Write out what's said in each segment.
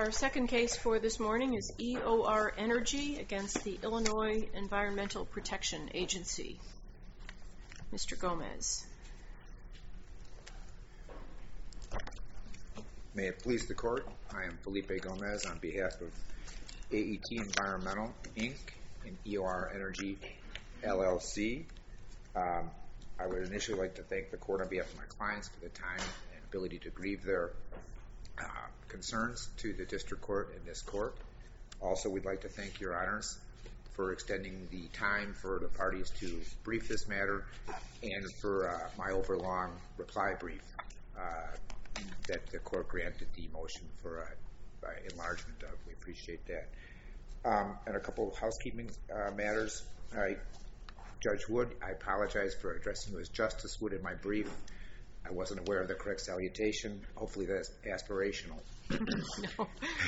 Our second case for this morning is EOR Energy against the Illinois Environmental Protection Agency. Mr. Gomez. May it please the Court, I am Felipe Gomez on behalf of AET Environmental, Inc. and EOR Energy, LLC. I would initially like to thank the Court on behalf of my clients for the time and ability to grieve their concerns to the District Court and this Court. Also, we'd like to thank Your Honors for extending the time for the parties to brief this matter and for my overlong reply brief that the Court granted the motion for enlargement of. We appreciate that. And a couple of housekeeping matters. Judge Wood, I apologize for addressing you as Justice Wood in my brief. I wasn't aware of the correct salutation. Hopefully that's aspirational. No.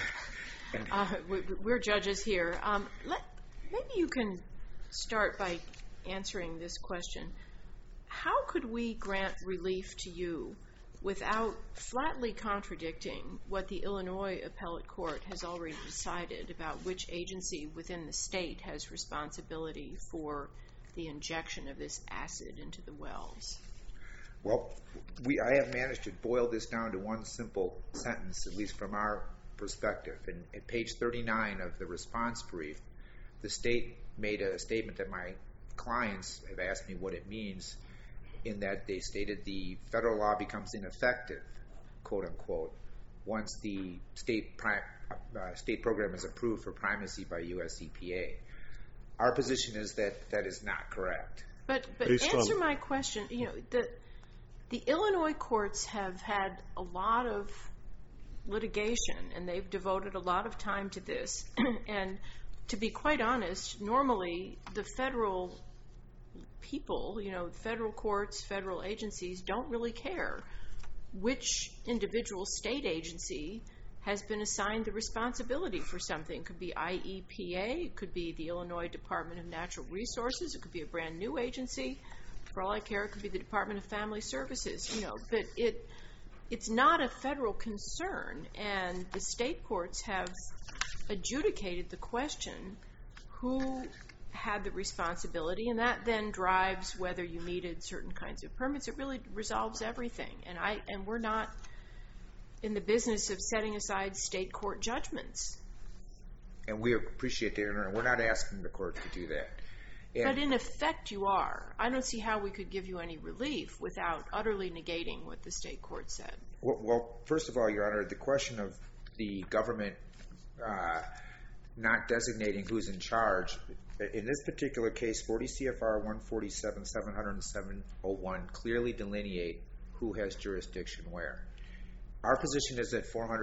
We're judges here. Maybe you can start by answering this question. How could we grant relief to you without flatly contradicting what the Illinois Appellate Court has already decided about which agency within the state has responsibility for the injection of this acid into the wells? Well, I have managed to boil this down to one simple sentence, at least from our perspective. And at page 39 of the response brief, the state made a statement that my clients have asked me what it means, in that they stated the federal law becomes ineffective, quote unquote, once the state program is approved for primacy by US EPA. Our position is that that is not correct. But answer my question. You know, the Illinois courts have had a lot of litigation, and they've devoted a lot of time to this. And to be quite honest, normally the federal people, federal courts, federal agencies don't really care which individual state agency has been assigned the responsibility for something. It could be IEPA, it could be the Illinois Department of Natural Resources, it could be a brand new agency. For all I care, it could be the Department of Family Services. But it's not a federal concern, and the state courts have adjudicated the question who had the responsibility, and that then drives whether you needed certain kinds of permits. It really resolves everything, and we're not in the business of setting aside state court judgments. And we appreciate that, and we're not asking the court to do that. But in effect you are. I don't see how we could give you any relief without utterly negating what the state court said. Well, first of all, Your Honor, the question of the government not designating who's in charge, in this particular case, 40 CFR 147-707-01 clearly delineate who has jurisdiction where. Our position is that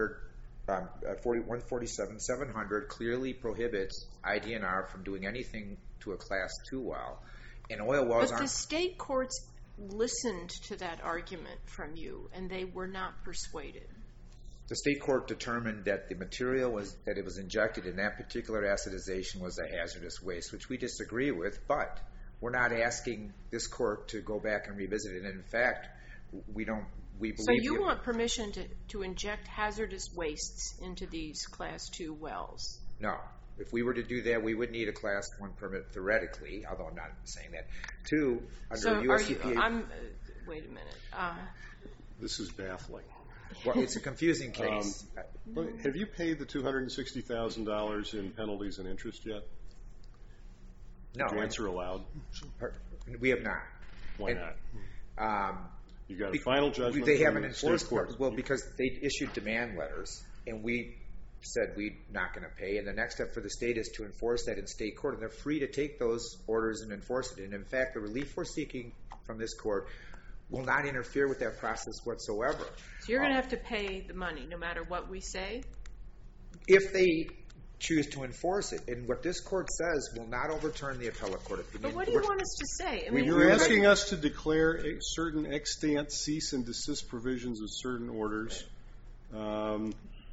147-700 clearly prohibits IDNR from doing anything to a Class 2 well. And oil wells But the state courts listened to that argument from you, and they were not persuaded. The state court determined that the material that it was injected in that particular acidization was a hazardous waste, which we disagree with, but we're not asking this court to go back and revisit it. And in fact, we believe... So you want permission to inject hazardous wastes into these Class 2 wells? No. If we were to do that, we would need a Class 1 permit theoretically, although I'm not saying that. Two, under US EPA... Wait a minute. This is baffling. Well, it's a confusing case. Have you paid the $260,000 in penalties and interest yet? No. Did you answer aloud? We have not. Why not? You got a final judgment? They haven't enforced it. Well, because they issued demand letters, and we said we're not going to pay. And the next step for the state is to enforce that in state court, and they're free to take those orders and enforce it. And in fact, the relief we're seeking from this court will not interfere with that process whatsoever. So you're going to have to pay the money no matter what we say? If they choose to enforce it. And what this court says will not overturn the appellate court opinion. But what do you want us to say? You're asking us to declare a certain extant cease and desist provisions of certain orders.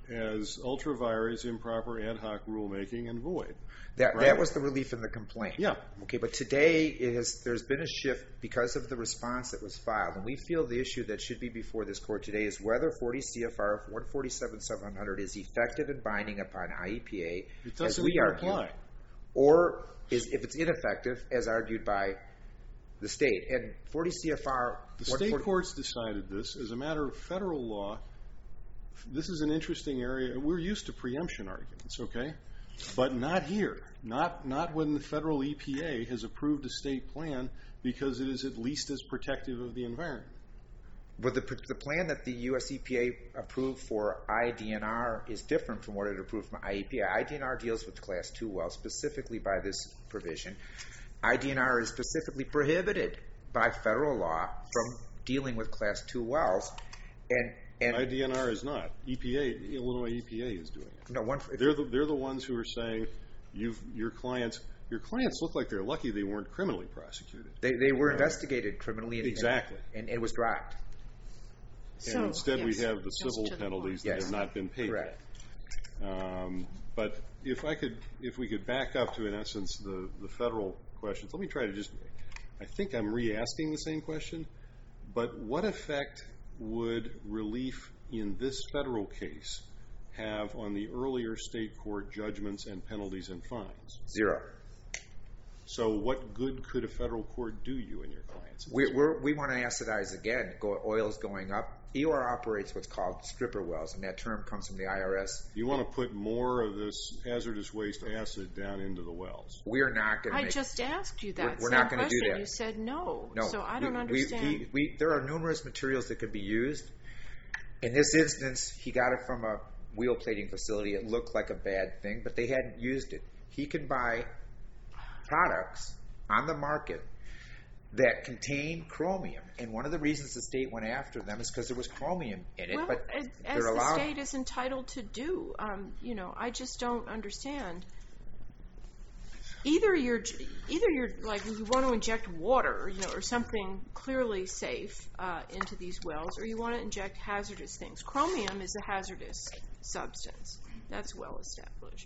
as ultra vires, improper ad hoc rulemaking, and void. That was the relief in the complaint. Yeah. Okay, but today there's been a shift because of the response that was filed, and we feel the issue that should be before this court today is whether 40 CFR 147-700 is effective and binding upon IEPA, It doesn't as we even argue, apply. or if it's ineffective, as argued by the state. And 40 CFR... The state courts decided this. As a matter of federal law, this is an interesting area. We're used to preemption arguments, okay? But not here. Not when the federal EPA has approved a state plan, because it is at least as protective of the environment. But the plan that the U.S. EPA approved for IDNR is different from what it approved from IEPA. IDNR deals with Class 2 wells, specifically by this provision. IDNR is specifically prohibited by federal law from dealing with Class 2 wells. And IDNR is not. Illinois EPA is doing it. No, They're the ones who are saying your clients look like they're lucky they weren't criminally prosecuted. They were investigated criminally. Exactly. And it was dropped. And instead we have the civil penalties that have not been paid. Correct. But if we could back up to, in essence, the federal questions, let me try to I think I'm re-asking the same question, but what effect would relief in this federal case have on the earlier state court judgments and penalties and fines? Zero. So what good could a federal court do you and your clients? We want to acidize again. Oil's going up. EOR operates what's called stripper wells, and that term comes from the IRS. You want to put more of this hazardous waste acid down into the wells. We're not going to I just asked you that we're same not going to do question. that. You said no. No. So I don't understand. There are numerous materials that could be used. In this instance, he got it from a wheel plating facility. It looked like a bad thing, but they hadn't used it. He can buy products on the market that contain chromium, and one of the reasons the state went after them is because there was chromium in it. Well, but as the state is entitled to do, I just don't understand. Either you're like, you want to inject water, or something clearly safe into these wells, or you want to inject hazardous things. Chromium is a hazardous substance. That's well established.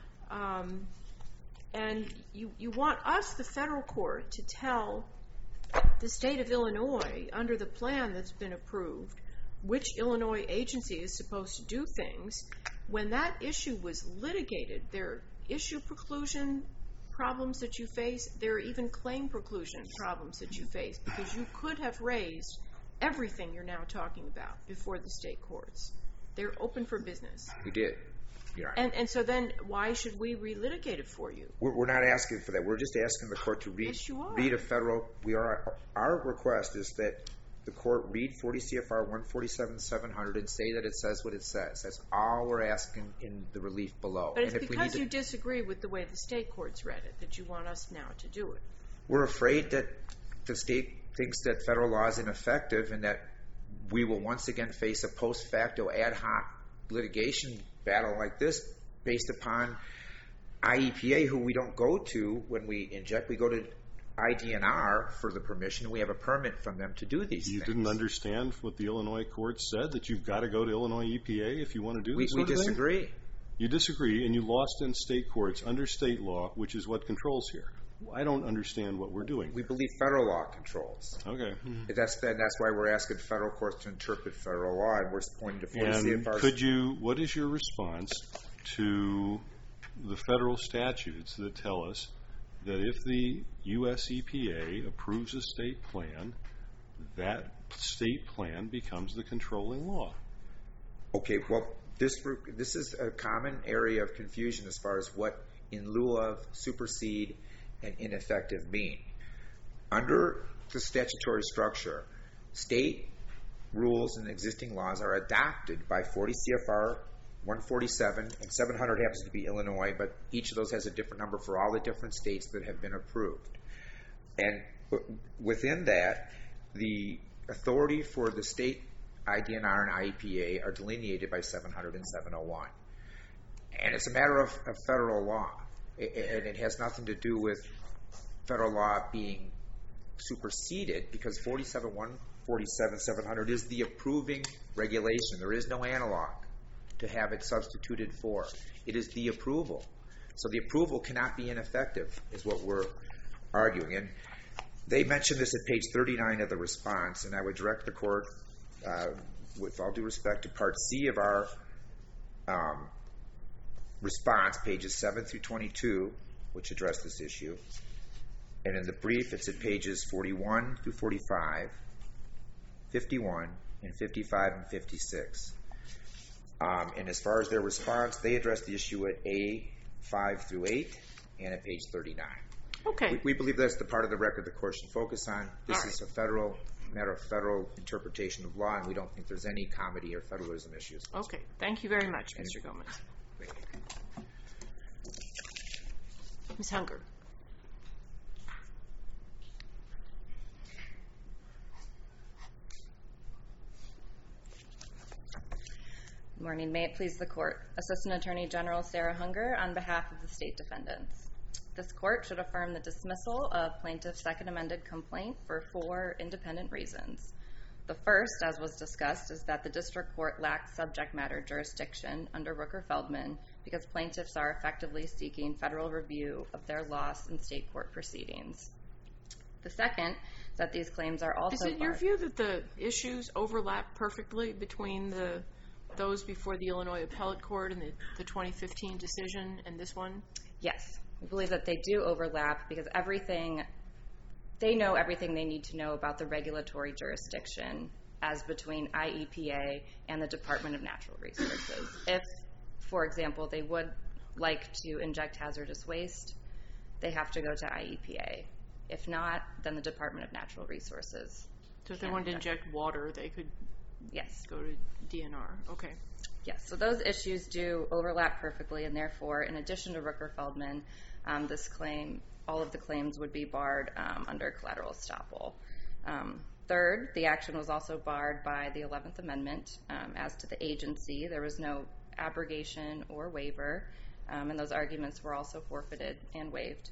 And you want us, the federal court, to tell the state of Illinois, under the plan that's been approved, which Illinois agency is supposed to do things. When that issue was litigated, there are issue preclusion problems that you face. There are even claim preclusion problems that you face, because you could have raised everything you're now talking about before the state courts. They're open for business. We did. And so then why should we relitigate it for you? We're not asking for that. We're just asking the court to read a federal. Our request is that the court read 40 CFR 147-700 and say that it says what it says. That's all we're asking in the relief below. But it's because you disagree with the way the state courts read it that you want us now to do it. We're afraid that the state thinks that federal law is ineffective and that we will once again face a post facto ad hoc litigation battle like this based upon IEPA, who we don't go to when we inject. We go to IDNR for the permission. We have a permit from them to do these things. You didn't understand what the Illinois courts said, that you've got to go to Illinois EPA if you want to do this sort of thing? We disagree. You disagree, and you lost in state courts under state law, which is what controls here. I don't understand what we're doing. We believe federal law controls. Okay. That's why we're asking federal courts to interpret federal law, and we're pointing to 40 CFR. What is your response to the federal statutes that tell us that if the U.S. EPA approves a state plan, that state plan becomes the controlling law? Okay, well, this is a common area of confusion as far as what in lieu of, supersede, and ineffective mean. Under the statutory structure, state rules and existing laws are adopted by 40 CFR 147, and 700 happens to be Illinois, but each of those has a different number for all the different states that have been approved. And within that, the authority for the state IDNR and IEPA are delineated by 700 and 701. And it's a matter of federal law. And it has nothing to do with federal law being superseded, because 47-147-700 is the approving regulation. There is no analog to have it substituted for. It is the approval. So the approval cannot be ineffective, is what we're arguing. And they mentioned this at page 39 of the response, and I would direct the court, with all due respect, to Part C of our response, pages 7 through 22, which address this issue. And in the brief, it's at pages 41 through 45, 51, and 55 and 56. And as far as their response, they address the issue at A5 through 8 and at page 39. Okay. We believe that's the part of the record the court should focus on. This is a matter of federal interpretation of law, and we don't think there's any comedy or federalism issues. Okay. Thank you very much, Mr. Gomez. Ms. Hunger. Good morning. May it please the Court. Assistant Attorney General Sarah Hunger on behalf of the state defendants. This court should affirm the dismissal of plaintiff's second amended complaint for 4 independent reasons. The first, as was discussed, is that the district court lacks subject matter jurisdiction under Rooker-Feldman because plaintiffs are effectively seeking federal review of their loss in state court proceedings. The second is that these claims are also... Is it your view that the issues overlap perfectly between those before the Illinois Appellate Court and the 2015 decision and this one? Yes. We believe that they do overlap because they know everything they need to know about the regulatory jurisdiction as between IEPA and the Department of Natural Resources. If, for example, they would like to inject hazardous waste, they have to go to IEPA. If not, then the Department of Natural Resources. So if they wanted to inject water, they could go to DNR. Okay. Yes, so those issues do overlap perfectly, and therefore, in addition to Rooker-Feldman, all of the claims would be barred under collateral estoppel. Third, the action was also barred by the 11th Amendment. As to the agency, there was no abrogation or waiver, and those arguments were also forfeited and waived.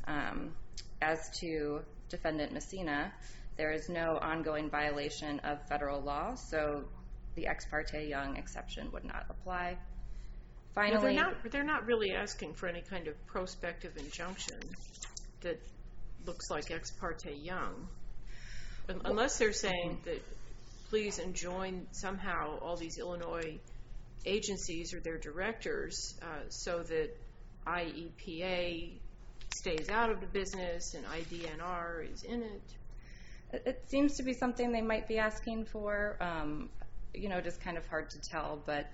As to Defendant Messina, there is no ongoing violation of federal law, so the Ex parte Young exception would not apply. Finally, they're not really asking for any kind of prospective injunction that looks like Ex parte Young. Unless they're saying that please enjoin somehow all these Illinois agencies or their directors so that IEPA stays out of the business and IDNR is in it. It seems to be something they might be asking for. Just kind of hard to tell, but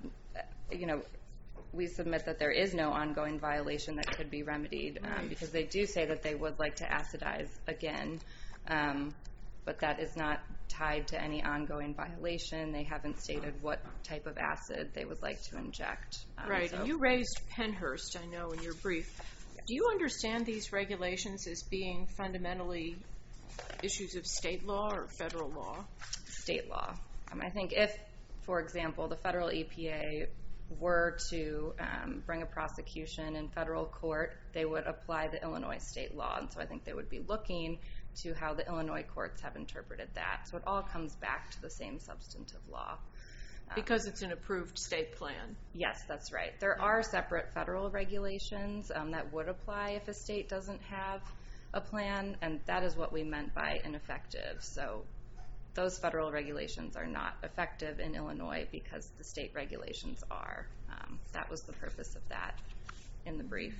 we submit that there is no ongoing violation that could be remedied because they do say that they would like to acidize again, but that is not tied to any ongoing violation. They haven't stated what type of acid they would like to inject. Right, and you raised Pennhurst, I know, in your brief. Do you understand these regulations as being fundamentally issues of state law or federal law? State law. I think if, for example, the federal EPA were to bring a prosecution in federal court, they would apply the Illinois state law, and so I think they would be looking to how the Illinois courts have interpreted that. So it all comes back to the same substantive law. Because it's an approved state plan. Yes, that's right. There are separate federal regulations that would apply if a state doesn't have a plan, and that is what we meant by ineffective. So those federal regulations are not effective in Illinois because the state regulations are. That was the purpose of that in the brief.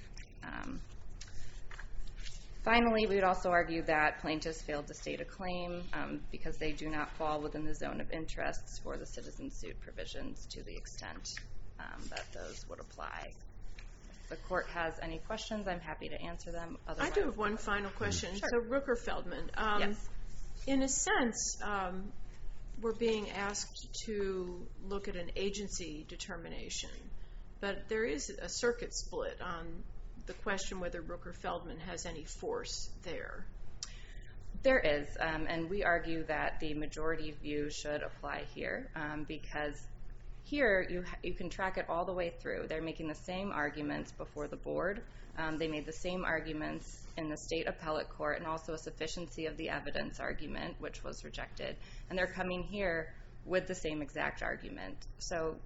Finally, we would also argue that plaintiffs failed to state a claim because they do not fall within the zone of interests for the citizen suit provisions to the extent that those would apply. If the court has any questions, I'm happy to answer them. Otherwise, I do have one final question. Sure. So Rooker-Feldman, yes. In a sense, we're being asked to look at an agency determination, but there is a circuit split on the question whether Rooker-Feldman has any force there. There is, and we argue that the majority view should apply here because here you can track it all the way through. They're making the same arguments before the board. They made the same arguments in the state appellate court and also a sufficiency of the evidence argument, which was rejected. And they're coming here with the same exact argument. So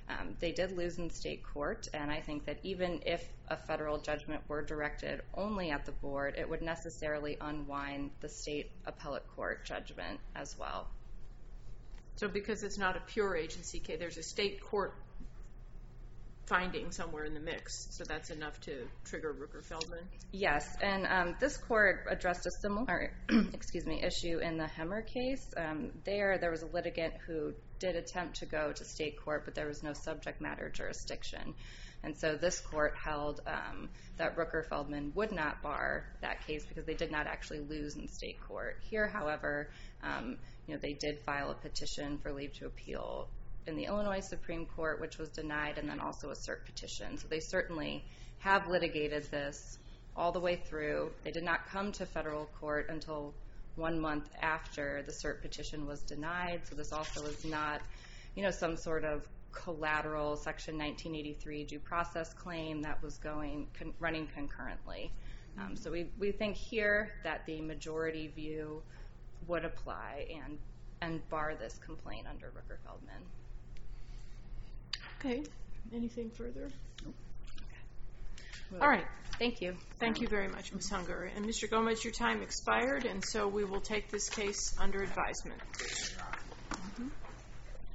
They did lose in state court, and I think that even if a federal judgment were directed only at the board, it would necessarily unwind the state appellate court judgment as well. So because it's not a pure agency case, there's a state court finding somewhere in the mix, so that's enough to trigger Rooker-Feldman? Yes, and this court addressed a similar issue in the Hemmer case. There was a litigant who did attempt to go to state court, but there was no subject matter jurisdiction. And so this court held that Rooker-Feldman would not bar that case because they did not actually lose in state court. Here, however, they did file a petition for leave to appeal in the Illinois Supreme Court, which was denied, and then also a cert petition. So they certainly have litigated this all the way through. They did not come to federal court until 1 month after the cert petition was denied. So this also is not, some sort of collateral Section 1983 due process claim that was running concurrently. So we think here that the majority view would apply and bar this complaint under Rooker-Feldman. Okay. Anything further? Nope. Okay. All right. Thank you. Thank you very much, Ms. Hunger. And Mr. Gomez, your time expired, and so we will take this case under advisement.